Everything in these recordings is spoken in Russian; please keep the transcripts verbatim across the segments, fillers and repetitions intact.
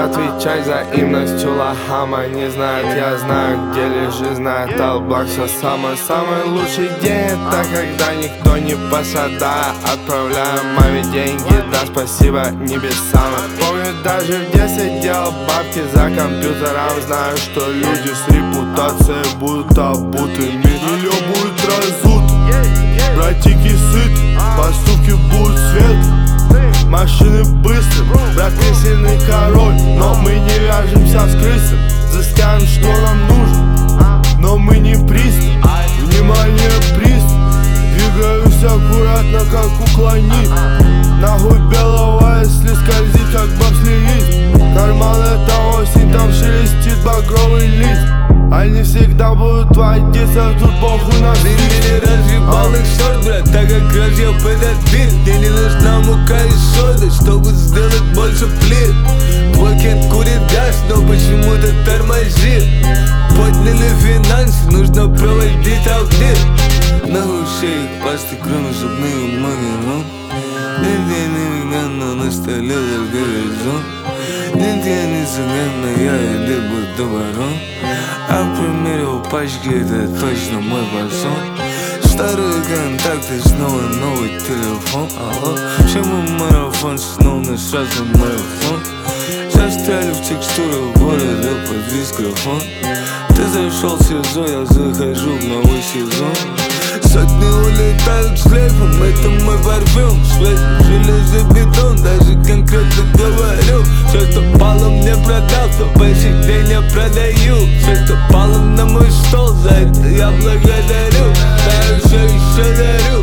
отвечай взаимностью лохама. Не знает, я знаю, где лежит, знает Алблак. Все самый-самый лучший день, это когда никто не посада. Отправляю маме деньги, да спасибо небесам. Помню, даже в детстве делал бабки за компьютером. Знаю, что люди с репутацией будут обуты. Мерилё будет разут, братики сыт, поступки будут свет. Машины быстрые, брат песенный король. Но мы не вяжемся с крысами, взыскаем, что нам нужно, но мы не пристав. Внимание, пристав. Двигаюсь аккуратно, как уклонит. Нахуй белого, если скользит, как бобслеист. Карман это осень, там шелестит багровый лист. Они всегда будут водиться, тут похуй на стиль. Ты не разъебал их шорт, брат, так как разъеб этот бит. Мне не нужна мука и сода, чтобы сделать больше плит. Твой кент курит газ, но почему-то тормозит. Подняли финансы, нужно проводить аудит. Нахуй шеи, пасты, кроме зубные магазин. Нигде не вегана, на столе только резон. Нигде не цыгана, я иду будто ворон. А к примеру пачки, это точно мой фасон. Старые контакты, снова новый телефон. Алло, почему марафон, снова сразу марафон. Застряли в текстурах города под дискофон. Ты зашел в СИЗО, я захожу в новый сезон. Сотни улетают с шлейфом, это мой парфюм. Свет, железобетон, даже конкретно говорю. Все, что пало, мне продал, то по сей день я продаю. Все, что пало на мой стол, за это я благодарю. Да я все еще дарю.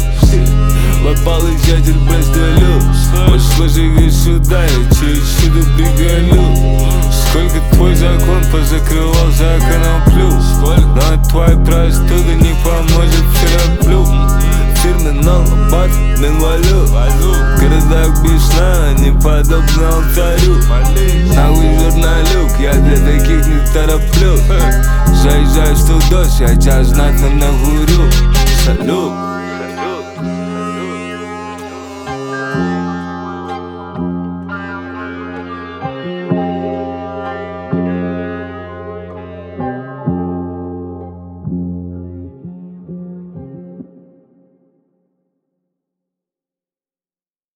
Мой получатель прострелю. Пошло же сюда, я через сюда приголю. Сколько твой закон позакрывал за коноплю. Но твоя простуда не поможет терапию. Терминал, бат, инвалид. В городах без сна, не подобно алтарю. Нахуй журналюк, я для таких не тороплю. Заезжаю в студос, я час знатно нагурю. Салют.